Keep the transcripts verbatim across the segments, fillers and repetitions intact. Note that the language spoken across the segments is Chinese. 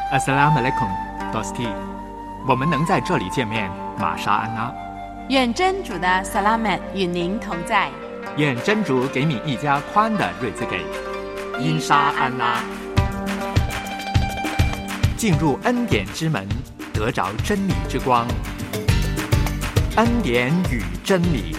Assalamu alaikum, Dosti。我们能在这里见面，玛莎安娜。 愿真主的萨拉曼与您同在。 愿真主给你一家宽的日子给。因沙安拉。进入恩典之门，得着真理之光。恩典与真理。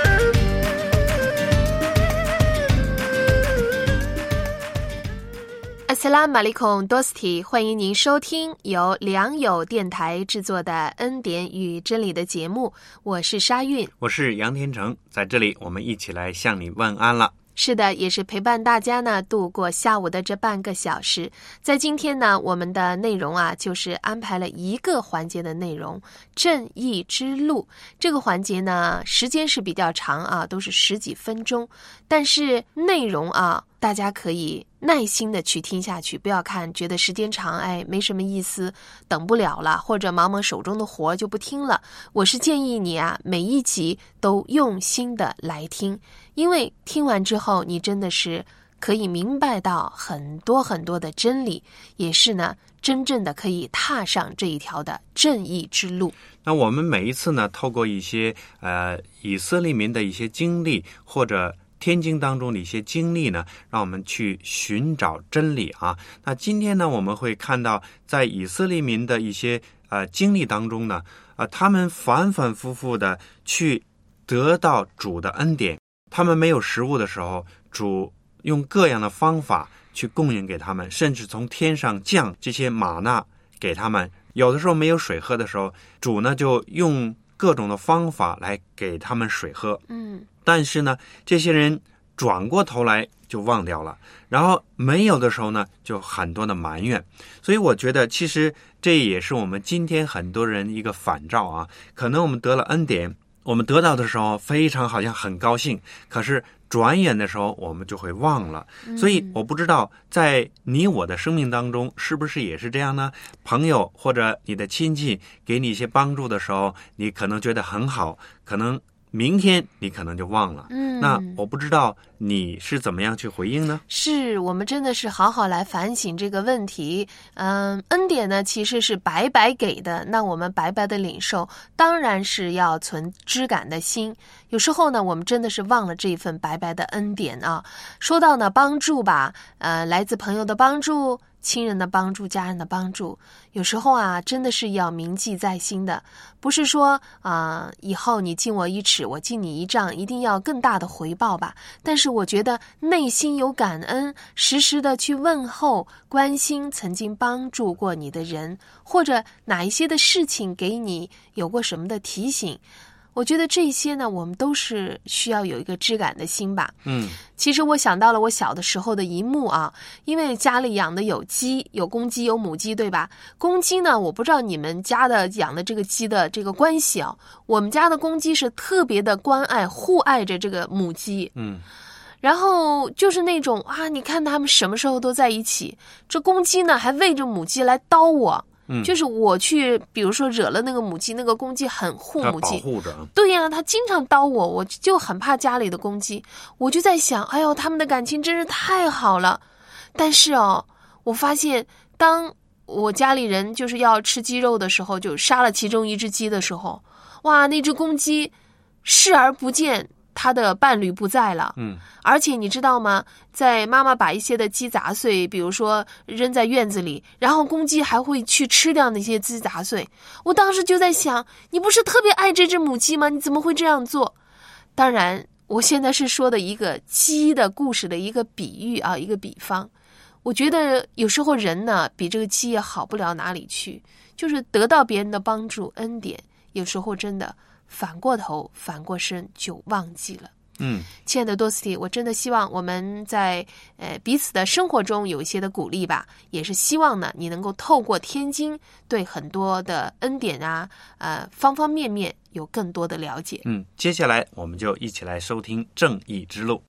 Assalamu alaikum, Dosti， 欢迎您收听由良友电台制作的《恩典与真理》的节目，我是沙韵， 我是杨天成，在这里我们一起来向你问安了。 是的，也是陪伴大家呢度过下午的这半个小时。在今天呢，我们的内容啊，就是安排了一个环节的内容，正义之路。这个环节呢，时间是比较长啊，都是十几分钟，但是内容啊，大家可以耐心的去听下去，不要看觉得时间长，哎，没什么意思，等不了了，或者忙忙手中的活就不听了。我是建议你啊，每一集都用心的来听，因为听完之后，你真的是可以明白到很多很多的真理，也是呢，真正的可以踏上这一条的正义之路。 那我们每一次呢，透过一些呃以色列民的一些经历，或者天经当中的一些经历呢，让我们去寻找真理啊。那今天呢，我们会看到在以色列民的一些呃经历当中呢，呃，他们反反复复的去得到主的恩典。他们没有食物的时候，主用各样的方法去供应给他们，甚至从天上降这些玛纳给他们。有的时候没有水喝的时候，主呢就用各种的方法来给他们水喝。 嗯， 但是呢，这些人转过头来就忘掉了，然后没有的时候呢，就很多的埋怨。所以我觉得，其实这也是我们今天很多人一个反照啊。可能我们得了恩典，我们得到的时候非常好像很高兴，可是转眼的时候我们就会忘了。所以我不知道在你我的生命当中是不是也是这样呢？朋友或者你的亲戚给你一些帮助的时候，你可能觉得很好，可能明天你可能就忘了。 嗯， 那我不知道你是怎么样去回应呢？ 是我们真的是好好来反省这个问题。嗯，恩典呢其实是白白给的，那我们白白的领受，当然是要存知感的心。有时候呢，我们真的是忘了这份白白的恩典啊。说到呢帮助吧，呃，来自朋友的帮助，亲人的帮助，家人的帮助，有时候啊，真的是要铭记在心的。不是说啊、呃，以后你敬我一尺，我敬你一丈，一定要更大的回报吧。但是我觉得内心有感恩，时时的去问候、关心曾经帮助过你的人，或者哪一些的事情给你有过什么的提醒。我觉得这些呢，我们都是需要有一个知感的心吧。 嗯， 其实我想到了我小的时候的一幕啊，因为家里养的有鸡，有公鸡有母鸡，对吧？公鸡呢，我不知道你们家的养的这个鸡的这个关系啊，我们家的公鸡是特别的关爱互爱着这个母鸡。 嗯， 然后就是那种啊，你看他们什么时候都在一起，这公鸡呢还喂着母鸡来叨我。 嗯， 就是我去比如说惹了那个母鸡，那个公鸡很护母鸡， 保护着。 对呀、啊，他经常叨我，我就很怕家里的公鸡。我就在想，哎呦，他们的感情真是太好了。但是哦，我发现当我家里人就是要吃鸡肉的时候，就杀了其中一只鸡的时候，哇，那只公鸡视而不见他的伴侣不在了。 嗯， 而且你知道吗，在妈妈把一些的鸡杂碎比如说扔在院子里，然后公鸡还会去吃掉那些鸡杂碎。我当时就在想，你不是特别爱这只母鸡吗？你怎么会这样做？当然我现在是说的一个鸡的故事的一个比喻啊，一个比方。我觉得有时候人呢比这个鸡也好不了哪里去，就是得到别人的帮助恩典，有时候真的反过头反过身就忘记了。 嗯， 亲爱的多斯蒂，我真的希望我们在呃彼此的生活中有一些的鼓励吧，也是希望呢你能够透过天经对很多的恩典啊，呃方方面面有更多的了解。 嗯，接下来我们就一起来收听正义之路。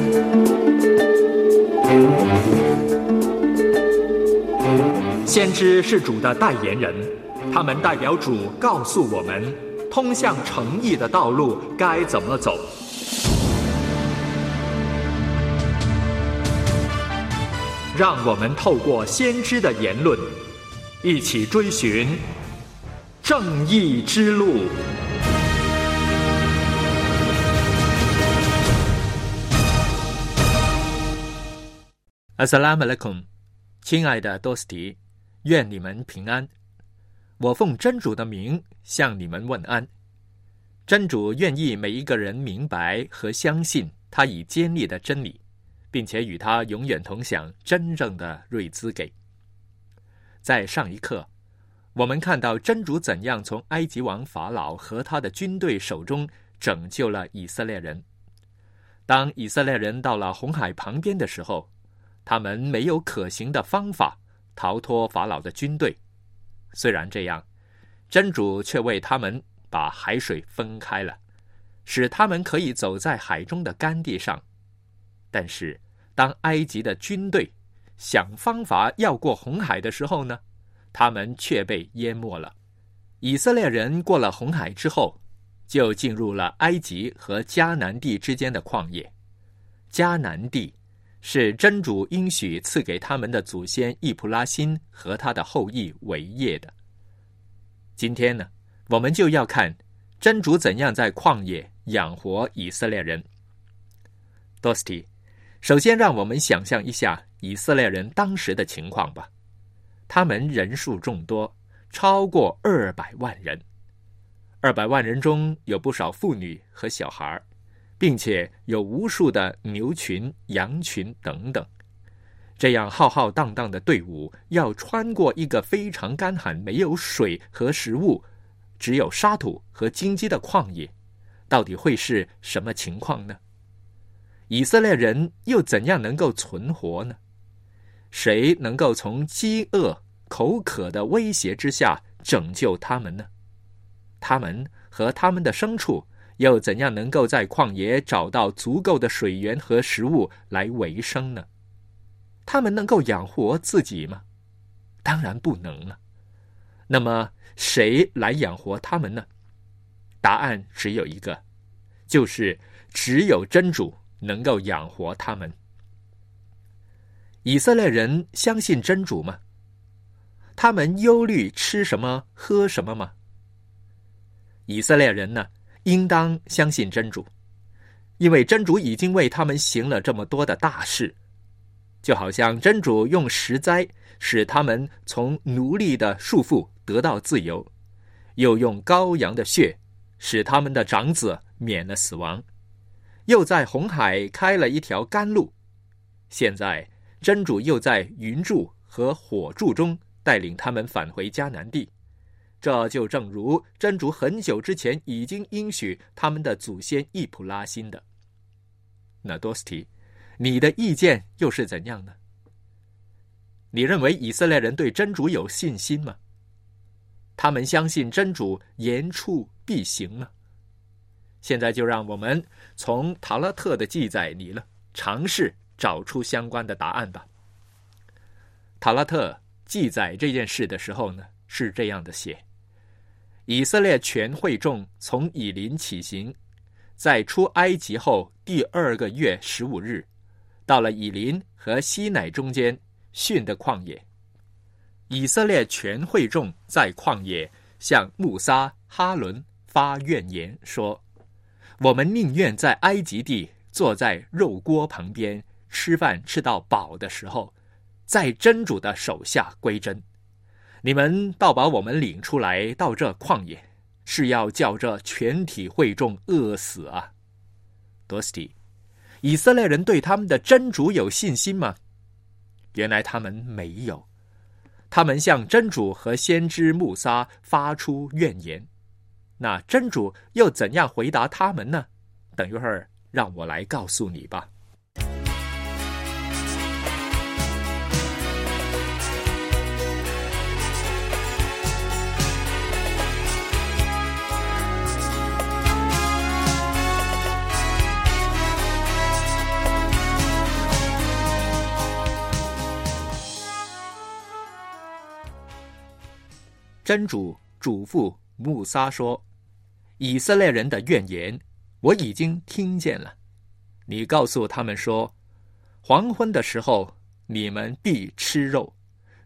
先知是主的代言人，他们代表主告诉我们通向诚意的道路该怎么走。让我们透过先知的言论， 一起追寻正义之路。Assalamu alaikum， 亲爱的多斯蒂，愿你们平安。我奉真主的名向你们问安。真主愿意每一个人明白和相信他已建立的真理，并且与他永远同享真正的瑞兹给。在上一课，我们看到真主怎样从埃及王法老和他的军队手中拯救了以色列人。当以色列人到了红海旁边的时候，他们没有可行的方法逃脱法老的军队。虽然这样，真主却为他们把海水分开了，使他们可以走在海中的干地上。但是当埃及的军队想方法要过红海的时候呢，他们却被淹没了。以色列人过了红海之后，就进入了埃及和迦南地之间的旷野。迦南地是真主应许赐给他们的祖先易卜拉欣和他的后裔为业的。今天呢，我们就要看真主怎样在旷野养活以色列人。多斯蒂，首先让我们想象一下以色列人当时的情况吧。他们人数众多，超过二百万人。二百万人中有不少妇女和小孩，并且有无数的牛群、羊群等等。这样浩浩荡荡的队伍要穿过一个非常干旱、没有水和食物，只有沙土和荆棘的旷野，到底会是什么情况呢？以色列人又怎样能够存活呢？谁能够从饥饿、口渴的威胁之下拯救他们呢？他们和他们的牲畜又怎样能够在旷野找到足够的水源和食物来维生呢？他们能够养活自己吗？当然不能了。那么谁来养活他们呢？答案只有一个，就是只有真主能够养活他们。以色列人相信真主吗？他们忧虑吃什么喝什么吗？以色列人呢，应当相信真主，因为真主已经为他们行了这么多的大事。就好像真主用石灾使他们从奴隶的束缚得到自由，又用羔羊的血使他们的长子免了死亡，又在红海开了一条甘路。现在真主又在云柱和火柱中带领他们返回迦南地，这就正如真主很久之前已经应许他们的祖先易卜拉欣的。那多斯提，你的意见又是怎样呢？你认为以色列人对真主有信心吗？他们相信真主言出必行吗？现在就让我们从塔勒特的记载里了，尝试找出相关的答案吧。塔勒特记载这件事的时候呢，是这样的写：以色列全会众从以琳起行，在出埃及后第二个月十五日，到了以琳和西乃中间逊的旷野。以色列全会众在旷野向穆撒、哈伦发怨言，说：我们宁愿在埃及地坐在肉锅旁边吃饭吃到饱的时候，在真主的手下归真。你们倒把我们领出来到这旷野，是要叫这全体会众饿死啊！多斯蒂，以色列人对他们的真主有信心吗？原来他们没有。他们向真主和先知穆撒发出怨言。那真主又怎样回答他们呢？等一会儿让我来告诉你吧。真主嘱咐穆撒说：以色列人的怨言我已经听见了，你告诉他们说，黄昏的时候你们必吃肉，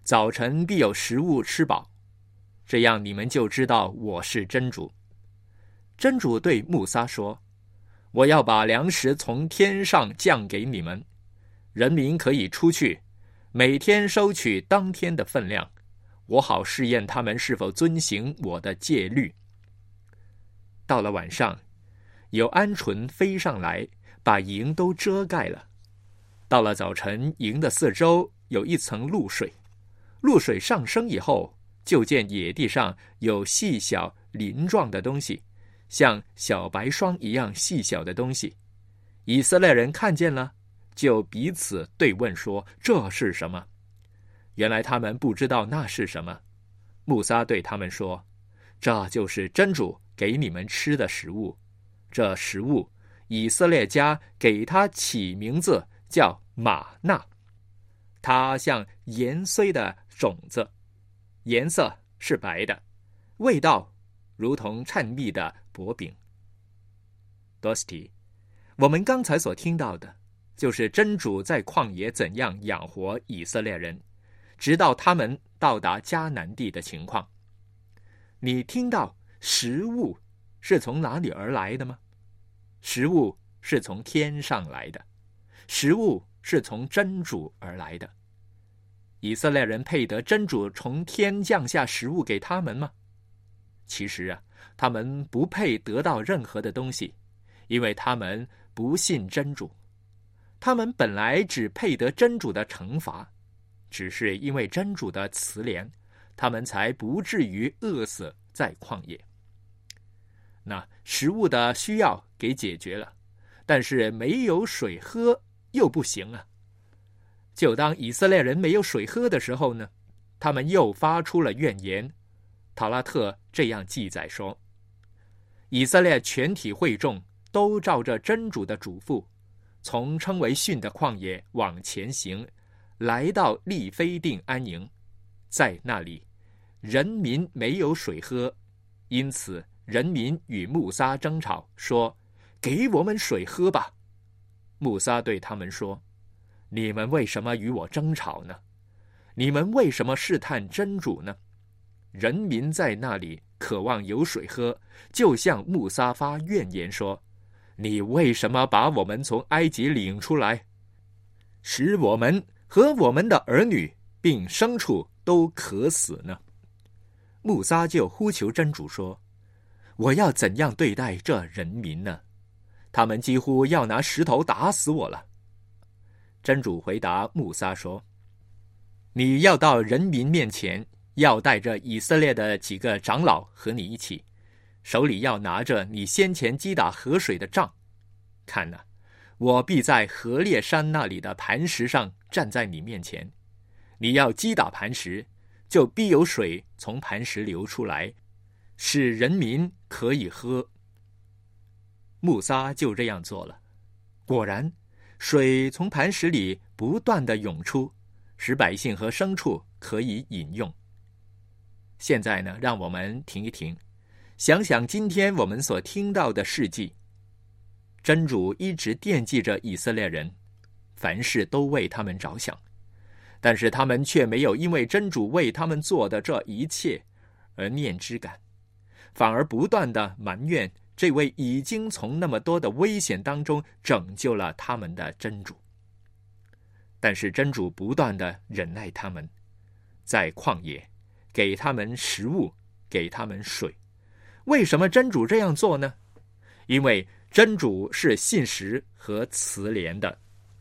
早晨必有食物吃饱，这样你们就知道我是真主。真主对穆撒说，我要把粮食从天上降给你们，人民可以出去，每天收取当天的分量，我好试验他们是否遵行我的戒律。到了晚上，有鹌鹑飞上来，把营都遮盖了。到了早晨，营的四周有一层露水，露水上升以后，就见野地上有细小鳞状的东西，像小白霜一样细小的东西。以色列人看见了，就彼此对问说，这是什么？原来他们不知道那是什么。穆撒对他们说，这就是真主给你们吃的食物。这食物以色列家给它起名字叫玛纳，它像盐绥的种子，颜色是白的，味道如同掺蜜的薄饼。多斯提，我们刚才所听到的就是真主在旷野怎样养活以色列人，直到他们到达迦南地的情况。你听到食物是从哪里而来的吗？食物是从天上来的，食物是从真主而来的。以色列人配得真主从天降下食物给他们吗？其实啊，他们不配得到任何的东西，因为他们不信真主。他们本来只配得真主的惩罚，只是因为真主的慈怜，他们才不至于饿死在旷野。那食物的需要给解决了，但是没有水喝又不行啊。就当以色列人没有水喝的时候呢，他们又发出了怨言。塔拉特这样记载说，以色列全体会众都照着真主的嘱咐，从称为汛的旷野往前行，来到利非定安营。在那里，人民没有水喝，因此人民与穆撒争吵，说，给我们水喝吧。穆撒对他们说，你们为什么与我争吵呢？你们为什么试探真主呢？人民在那里渴望有水喝，就向穆撒发怨言说，你为什么把我们从埃及领出来，使我们和我们的儿女并牲畜都渴死呢？穆撒就呼求真主说，我要怎样对待这人民呢？他们几乎要拿石头打死我了。真主回答穆撒说，你要到人民面前，要带着以色列的几个长老和你一起，手里要拿着你先前击打河水的杖。看哪，我必在河烈山那里的磐石上站在你面前，你要击打磐石，就必有水从磐石流出来，使人民可以喝。穆撒就这样做了，果然水从磐石里不断地涌出，使百姓和牲畜可以饮用。现在呢，让我们停一停，想想今天我们所听到的事迹。真主一直惦记着以色列人，凡事都为他们着想，但是他们却没有因为真主为他们做的这一切而念之感，反而不断地埋怨这位已经从那么多的危险当中拯救了他们的真主。但是真主不断地忍耐他们，在旷野给他们食物，给他们水。为什么真主这样做呢？因为真主是信实和慈怜的。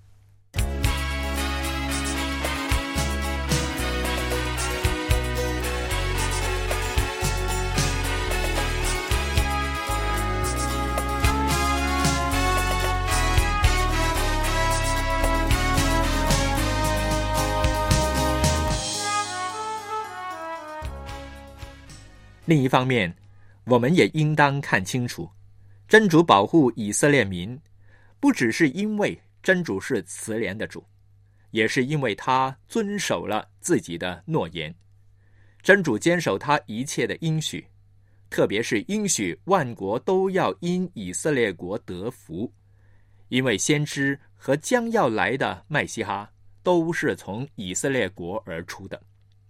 另一方面，我们也应当看清楚，真主保护以色列民，不只是因为真主是慈怜的主，也是因为他遵守了自己的诺言。真主坚守他一切的应许，特别是应许万国都要因以色列国得福，因为先知和将要来的麦西哈都是从以色列国而出的。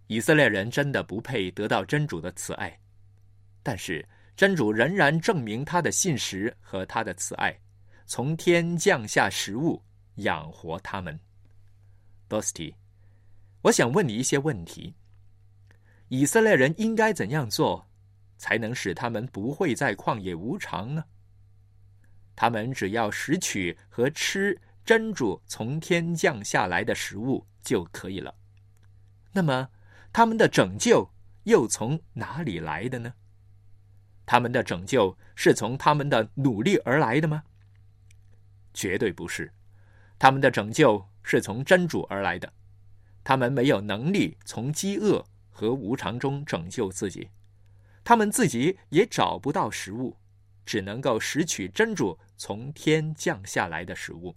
以色列人真的不配得到真主的慈爱，但是真主仍然证明他的信实和他的慈爱，从天降下食物养活他们。Dosti， 我想问你一些问题。以色列人应该怎样做，才能使他们不会在旷野无常呢？他们只要拾取和吃真主从天降下来的食物就可以了。那么，他们的拯救又从哪里来的呢？他们的拯救是从他们的努力而来的吗？绝对不是。他们的拯救是从真主而来的。他们没有能力从饥饿和无常中拯救自己，他们自己也找不到食物，只能够拾取真主从天降下来的食物。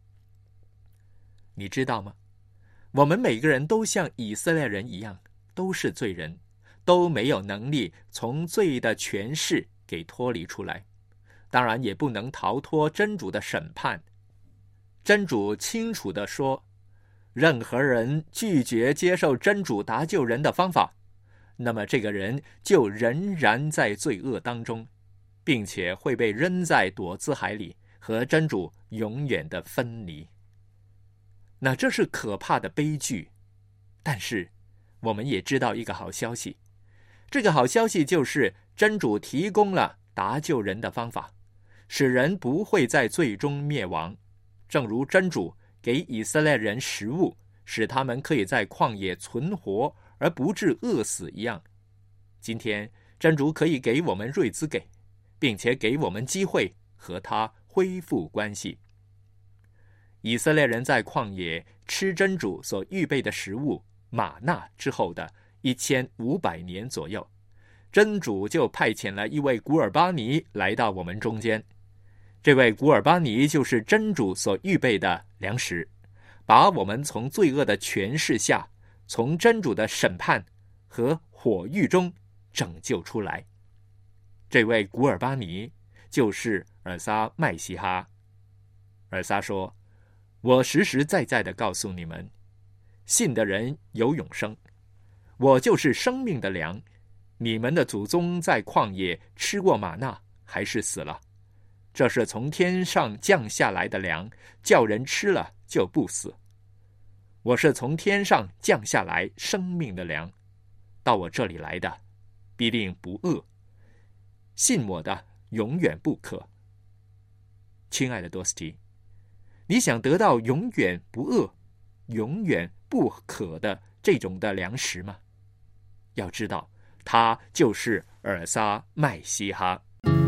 你知道吗？我们每个人都像以色列人一样，都是罪人，都没有能力从罪的权势给脱离出来，当然也不能逃脱真主的审判。真主清楚地说，任何人拒绝接受真主搭救人的方法，那么这个人就仍然在罪恶当中，并且会被扔在躲资海里，和真主永远的分离。那这是可怕的悲剧，但是我们也知道一个好消息，这个好消息就是真主提供了搭救人的方法，使人不会在罪中灭亡，正如真主给以色列人食物，使他们可以在旷野存活而不致饿死一样。今天真主可以给我们瑞兹给，并且给我们机会和他恢复关系。以色列人在旷野吃真主所预备的食物玛纳之后的一千五百年左右，真主就派遣了一位古尔巴尼来到我们中间。这位古尔巴尼就是真主所预备的粮食，把我们从罪恶的权势下，从真主的审判和火狱中拯救出来。这位古尔巴尼就是尔撒麦西哈。尔撒说，我实实在在地告诉你们，信的人有永生，我就是生命的粮。你们的祖宗在旷野吃过玛纳，还是死了。这是从天上降下来的粮，叫人吃了就不死。我是从天上降下来生命的粮，到我这里来的必定不饿，信我的永远不渴。亲爱的多斯蒂，你想得到永远不饿、永远不渴的这种的粮食吗？要知道，它就是尔撒麦西哈。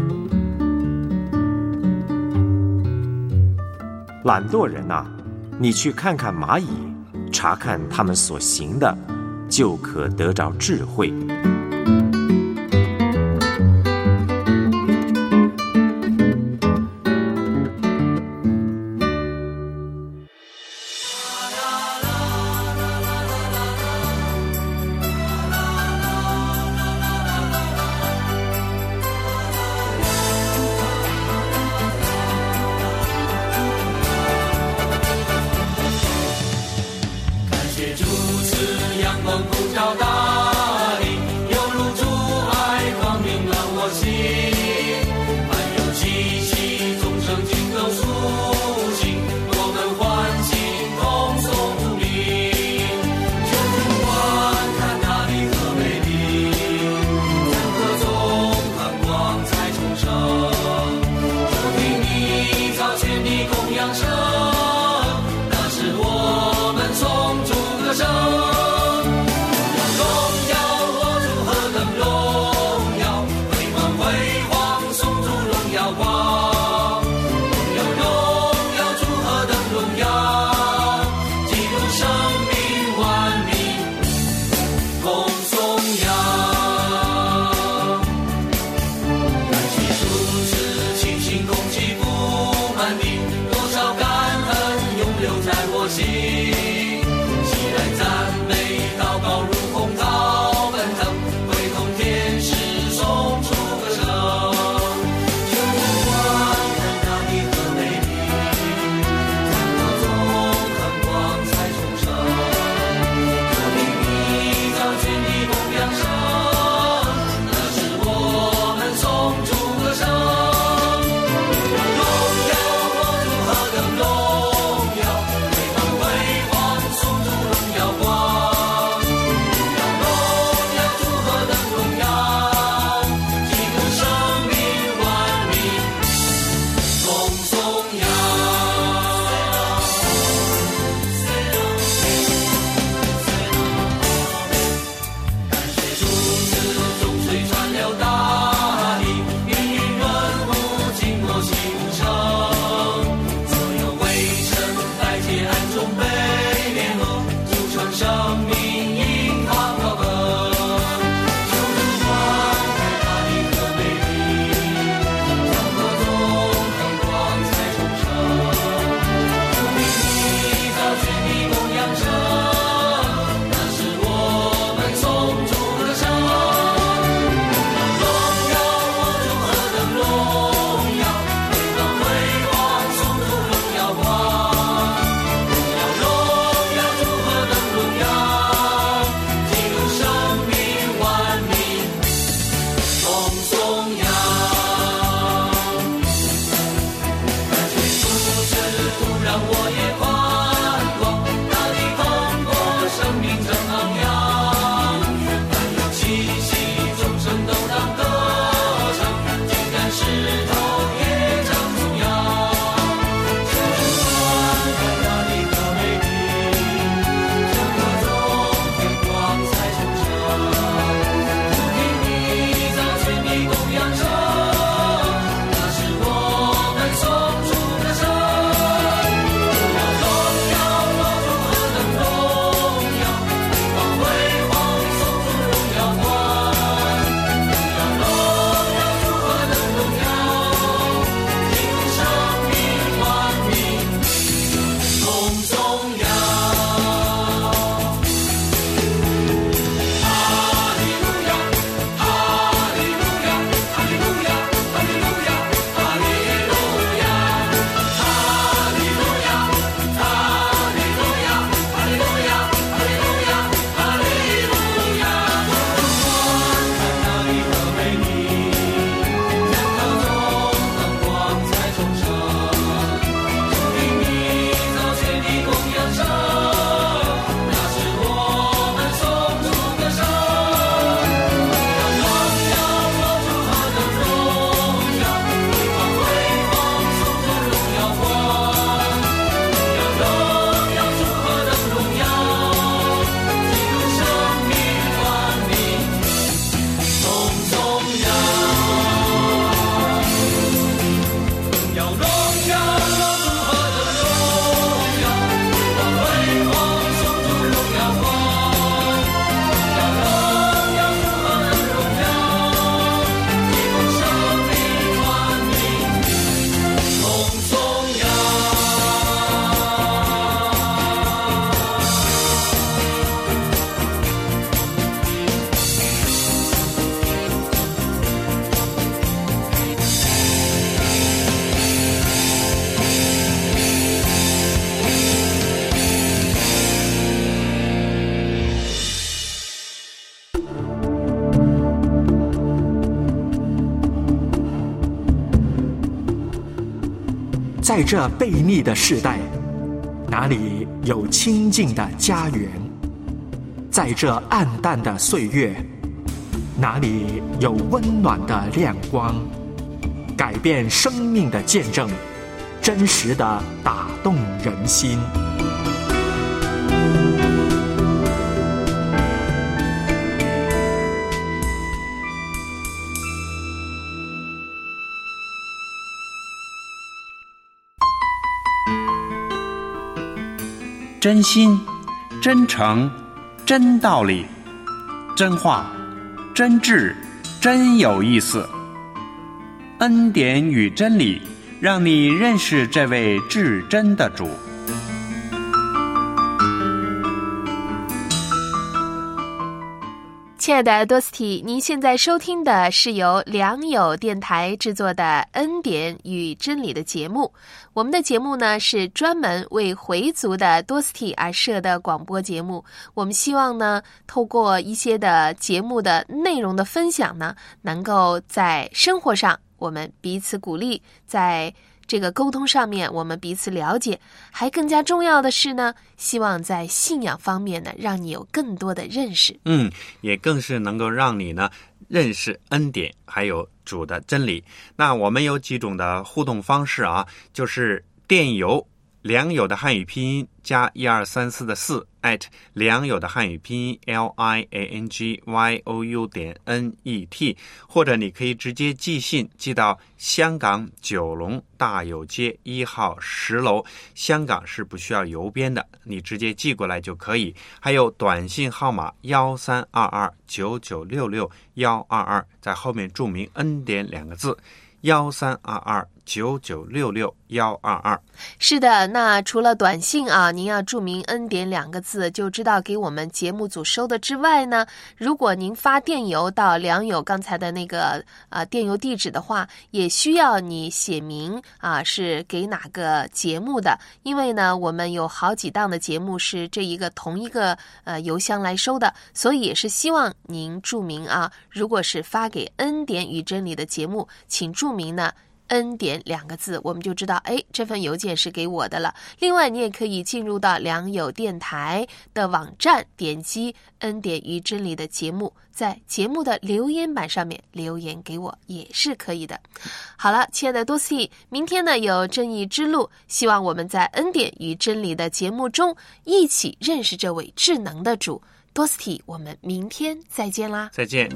懒惰人啊，你去看看蚂蚁，查看他们所行的，就可得着智慧。 在这悖逆的世代，哪里有清净的家园？在这暗淡的岁月，哪里有温暖的亮光？改变生命的见证，真实的打动人心。 真心、真诚、真道理、真话、真挚、真有意思。恩典与真理，让你认识这位至真的主。 亲爱的多斯蒂，您现在收听的是由良友电台制作的《恩典与真理》的节目。我们的节目呢是专门为回族的多斯蒂而设的广播节目。我们希望呢，透过一些的节目的内容的分享呢，能够在生活上我们彼此鼓励，在这个沟通上面我们彼此了解，还更加重要的是呢，希望在信仰方面呢，让你有更多的认识。 嗯，也更是能够让你呢认识恩典还有主的真理。那我们有几种的互动方式啊，就是电邮良友的汉语拼音加一二三四的四 at 良友的汉语拼音 l i a n g y o u 点 n e t， 或者你可以直接寄信寄到香港九龙大有街一号十楼，香港是不需要邮编的，你直接寄过来就可以。还有短信号码幺三二二九九六六幺二二，在后面注明恩典两个字，幺三二二九九六六幺二二。 是的，那除了短信啊，您要注明恩典两个字，就知道给我们节目组收的之外呢，如果您发电邮到良友刚才的那个啊、呃、电邮地址的话，也需要你写明啊是给哪个节目的，因为呢我们有好几档的节目是这一个同一个呃邮箱来收的，所以也是希望您注明啊，如果是发给恩典与真理的节目，请注明呢恩典两个字，我们就知道哎，这份邮件是给我的了。另外你也可以进入到良友电台的网站，点击恩典与真理的节目，在节目的留言板上面留言给我也是可以的。好了，亲爱的多斯蒂，明天呢有正义之路，希望我们在恩典与真理的节目中一起认识这位智能的主。多斯蒂，我们明天再见啦！ 再见。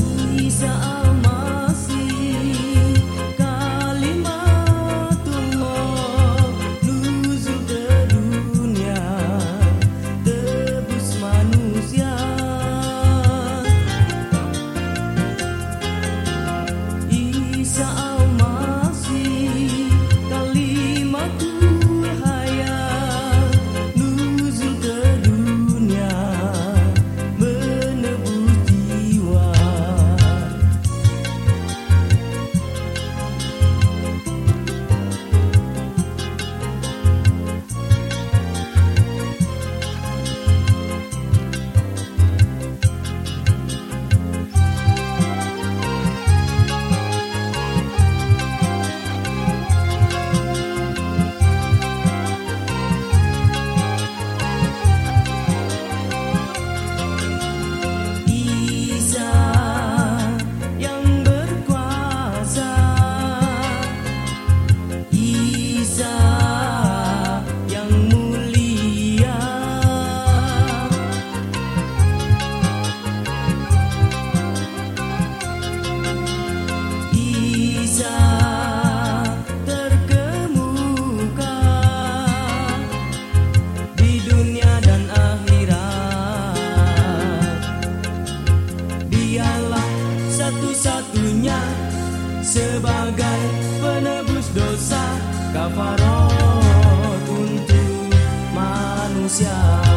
satu-satunya sebagai penebus dosa, kafarat untuk manusia.